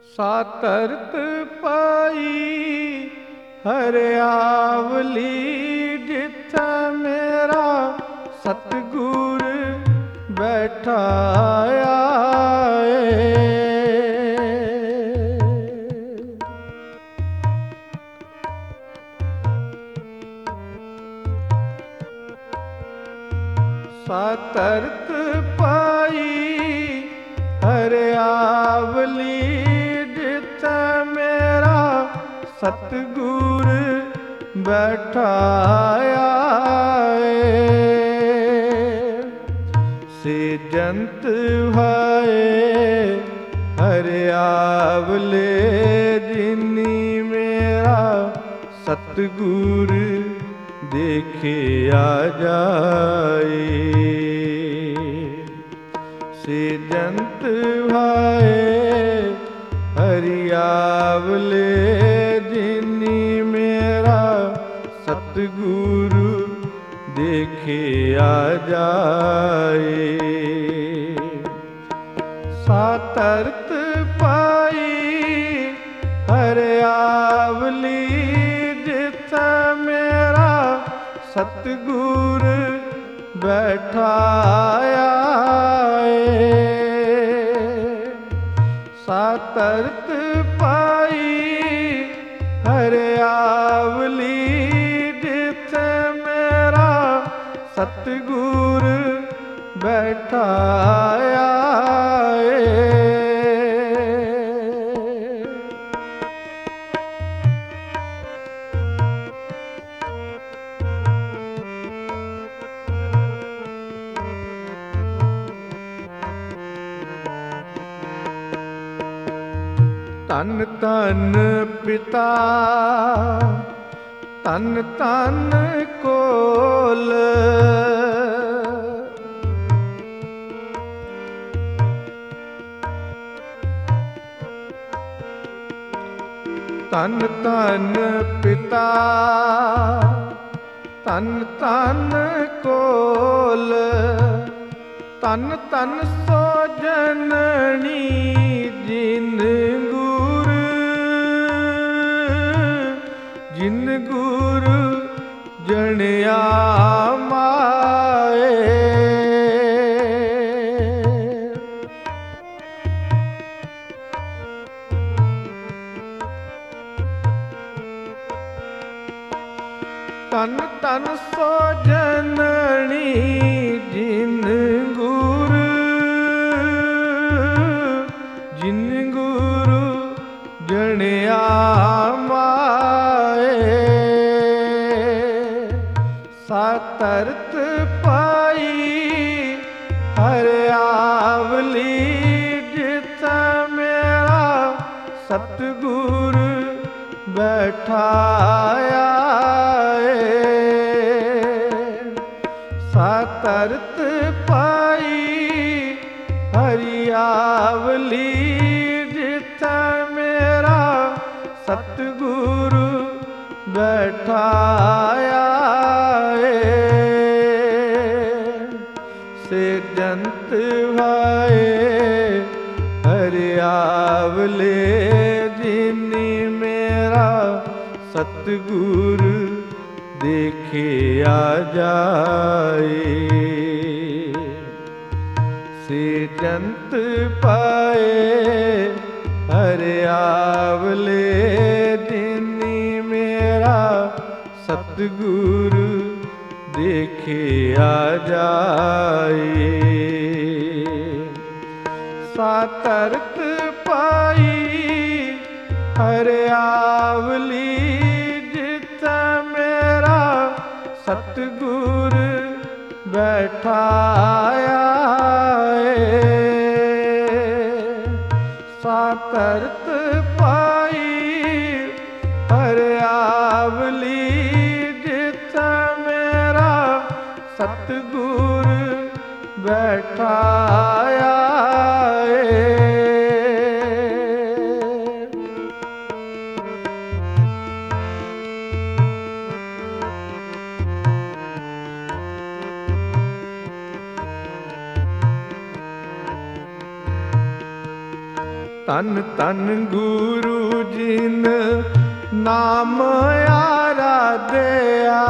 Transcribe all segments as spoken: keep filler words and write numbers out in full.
ਸਾਤਰਤ ਪਾਈ ਹਰਿਆਵਲੀ ਜਿੱਥੈ ਮੇਰਾ ਸਤਿਗੁਰ ਬੈਠਾ ਆਏ। ਸਾਤਰਤ ਪਾਈ ਹਰਿਆਵਲੀ ਜਿੱਥੈ ਮੇਰਾ ਸਤਿਗੁਰ ਬੈਠਾ ਆਏ। ਸਿਜੰਤ ਭਾਏ ਹਰਿਆਵਲੇ ਜਿਨੀ ਮੇਰਾ ਸਤਿਗੁਰ ਦੇਖਿਆ ਜਾਏ। ਸਿਜੰਤ ਭਾਏ ਹਰਿਆਵਲੇ ਜਿਨੀ ਮੇਰਾ ਸਤਿਗੁਰੂ ਦੇਖਿਆ ਜਾਏ। ਸਾਤਰਤ ਪਾਈ ਹਰਿਆਵਲੀ ਜਿੱਥੈ ਮੇਰਾ ਸਤਿਗੁਰ ਬੈਠਾ ਆਏ। ਸਾਤਰਤ ਪਾਈ ਹਰਿਆਵਲੀ ਜਿੱਥੈ ਮੇਰਾ ਸਤਿਗੁਰ ਬੈਠਾ ਆਏ। ਧੰਨ ਧੰਨ ਪਿਤਾ ਧੰਨ ਧੰਨ ਕੋਲ ਧੰਨ ਧੰਨ ਪਿਤਾ ਧੰਨ ਧੰਨ ਕੋਲ ਧੰਨ ਧੰਨ ਸੋ ਜਨਨੀ ਜਿਨ ਗੁਰ ਜਿਨ ਗੁਰ ਜਣਿਆ ਮਾਏ। ਧੰਨ ਧੰਨ ਸੋ ਜਨਨੀ ਜਿਨ ਗੁਰ ਜਿਨ ਗੁਰੂ ਜਣਿਆ ਮਾਏ। ਸਾਤਰਤ ਪਾਈ ਹਰਿਆਵਲੀ ਜਿੱਥੈ ਮੇਰਾ ਸਤਿਗੁਰ ਬੈਠਾ ਆਏ। ਸਾਤਰਤ ਪਾਈ ਹਰਿਆਵਲੀ ਜਿੱਥੈ ਮੇਰਾ ਸਤਿਗੁਰ ਬੈਠਾ ਆਏ। ਸਿਜੰਤ ਭਾਏ ਹਰਿਆਵਲੇ ਜਿਨੀ ਮੇਰਾ ਸਤਿਗੁਰ ਦੇਖਿਆ ਜਾਏ। ਸਿਜੰਤ ਪਾਏ ਹਰਿਆਵਲੇ ਜਿਨੀ ਮੇਰਾ ਸਤਿਗੁਰ ਦੇਖਿਆ ਜਾਏ। ਸਾਤਰਤ ਪਾਈ ਹਰਿਆਵਲੀ ਜਿੱਥੈ ਮੇਰਾ ਸਤਿਗੁਰ ਬੈਠਾ ਆਏ। ਸਾਤਰਤ ਪਾਈ ਹਰਿਆਵਲੀ ਜਿੱਥੈ ਮੇਰਾ ਸਤਿਗੁਰ ਬੈਠਾ ਆਏ। ਧੰਨ ਧੰਨ ਗੁਰੂ ਜਿਨ ਨਾਮ ਆਰਾਧਿਆ।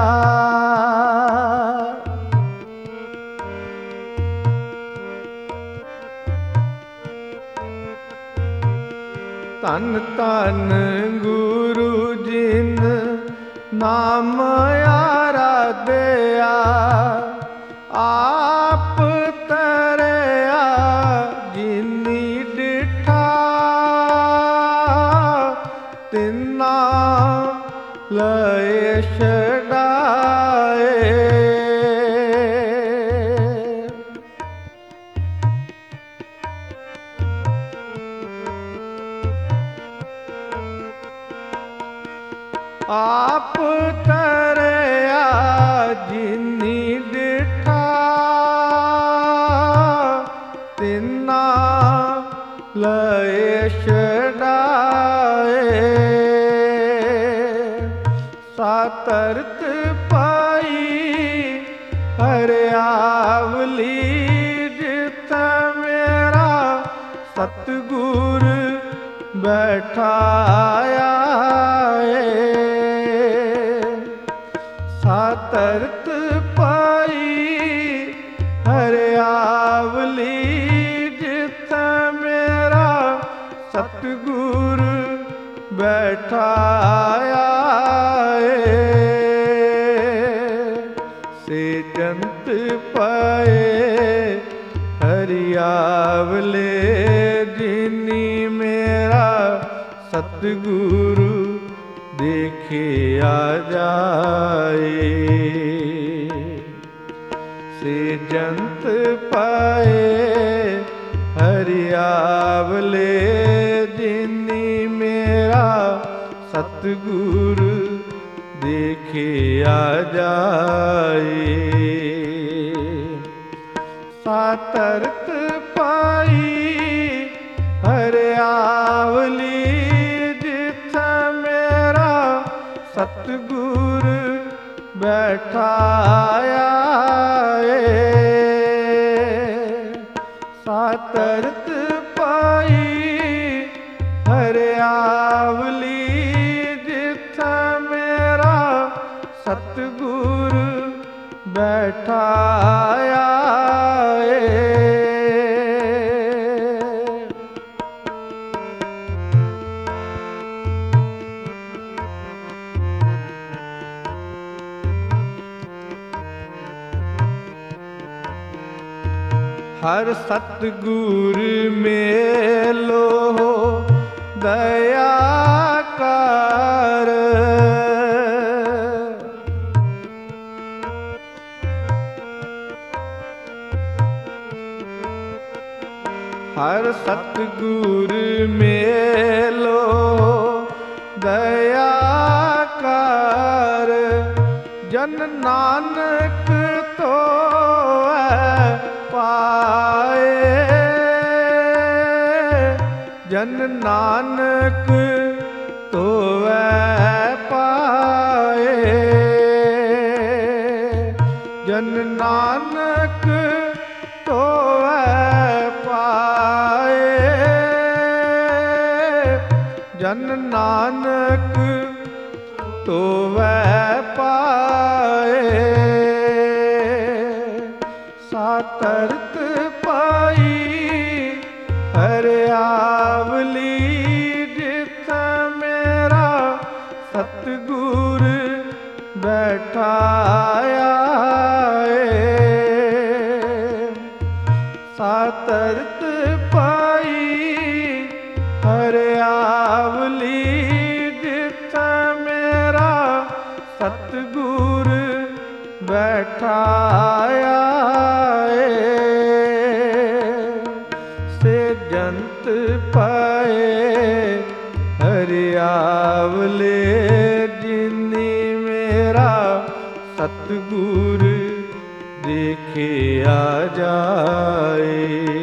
ਧੰਨ ਧੰਨ ਗੁਰੂ ਜਿਨ ਨਾਮ ਆਰਾਧਿਆ। ਆਪ ਤਰਿਆ ਜਿਨੀ ਡਿਠਾ ਤਿਨਾ ਲਏ ਛਡਾਏ। ਆਪ ਤਰਿਆ ਜਿਨੀ ਡਿਠਾ ਤਿਨਾ ਲਏ ਛਡਾਏ। ਸਾਤਰਤ ਪਾਈ ਹਰਿਆਵਲੀ ਜਿੱਥੈ ਮੇਰਾ ਸਤਿਗੁਰ ਬੈਠਾਇਆ ਏ। ਸਾਤਰਤ ਪਾਈ ਹਰਿਆਵਲੀ ਜਿੱਥੈ ਮੇਰਾ ਸਤਿਗੁਰ ਬੈਠਾਇਆ ਏ। ਸੇ ਜੰਤ ਪਾਏ ਹਰਿਆਵਲੇ ਜਿਨੀ ਮੇਰਾ ਸਤਿਗੁਰੂ ਦੇਖਿਆ ਜਾਏ। ਸੇ ਜੰਤ ਪਾਏ ਹਰਿਆਵਲੇ ਜਿਨੀ ਮੇਰਾ ਸਤਿਗੁਰੂ ਦੇਖਿਆ ਜਾਏ। ਸਾਤਰਤ ਪਾਈ ਹਰਿਆਵਲੀ ਜਿੱਥੈ ਮੇਰਾ ਸਤਿਗੁਰ ਬੈਠਾਇਆ ਏ। ਸਾਤਰਤ ਪਾਈ ਹਰਿਆਵਲੀ ਜਿੱਥੈ ਮੇਰਾ ਸਤਿਗੁਰ ਬੈਠਾਇਆ ਏ। ਹਰ ਸਤਿਗੁਰ ਮੇਲੋ ਦਇਆ ਕਰ। ਹਰ ਸਤਿਗੁਰ ਮੇਲੋ ਦਇਆ ਕਰ। ਜਨ ਨਾਨਕ ਧੋਵੈ ਪਾਏ। ਜਨ ਨਾਨਕ ਧੋਵੈ ਪਾਏ। ਜਨ ਨਾਨਕ ਧੋਵੈ ਪਾਏ। ਜਨ ਨਾਨਕ ਧੋਵੈ ਪਾਏ। ਸਾਤਰਤ ਪਾਈ ਹਰਿਆਵਲੀ ਜਿੱਥੈ ਮੇਰਾ ਸਤਿਗੁਰ ਬੈਠਾਇਆ ਏ। ਸਾਤਰਤ ਪਾਈ ਹਰਿਆਵਲੀ ਜਿੱਥੈ ਮੇਰਾ ਸਤਿਗੁਰ ਬੈਠਾਇਆ ਏ। ਸੇ ਜੰਤ ਪਾਏ ਹਰਿਆਵਲੇ ਜਿਨੀ ਮੇਰਾ ਸਤਿਗੁਰ ਦੇਖਿਆ ਜਾਏ।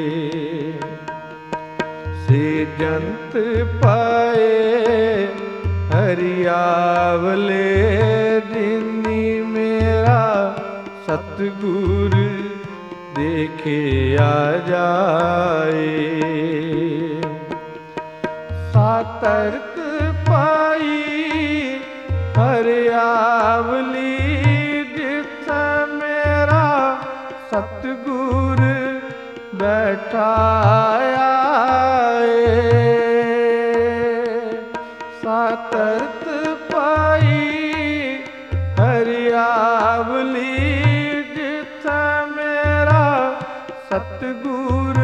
ਸੇ ਜੰਤ ਪਾਏ ਹਰਿਆਵਲੇ ਜਿਨੀ ਮੇਰਾ ਸਤਿਗੁਰ ਦੇਖਿਆ ਜਾਏ। ਸਾਤਰਤ ਪਾਈ ਹਰਿਆਵਲੀ ਜਿੱਥੇ ਮੇਰਾ ਸਤਿਗੁਰ ਬੈਠਾਇਆ ਏ। ਸਾਤਰਤ ਪਾਈ ਹਰਿਆਵਲੀ ਜਿੱਥੇ ਮੇਰਾ ਸਤਿਗੁਰ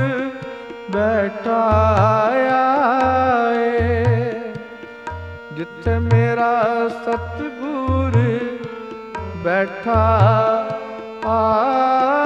ਬੈਠਾਇਆ ਏ। ਜਿੱਥੇ ਮੇਰਾ ਸਤਿਗੁਰ ਬੈਠਾ ਆ